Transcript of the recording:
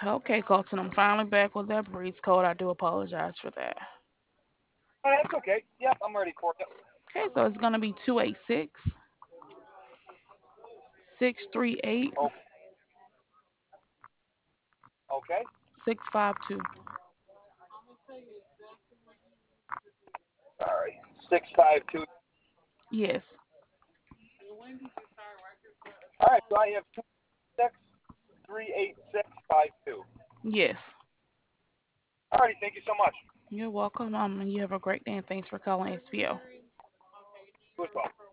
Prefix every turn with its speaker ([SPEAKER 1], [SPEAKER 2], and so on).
[SPEAKER 1] Okay, Colton, I'm finally back with that breeze code. I do apologize for that.
[SPEAKER 2] Oh, that's okay. Yep, I'm ready for it.
[SPEAKER 1] Okay, so it's gonna be 286 638
[SPEAKER 2] Oh, okay.
[SPEAKER 1] 652.
[SPEAKER 2] All right. 652.
[SPEAKER 1] Yes.
[SPEAKER 2] All right. So I have 2638652.
[SPEAKER 1] Yes.
[SPEAKER 2] All righty. Thank you so much.
[SPEAKER 1] You're welcome. You have a great day and thanks for calling SPO.
[SPEAKER 2] You as well.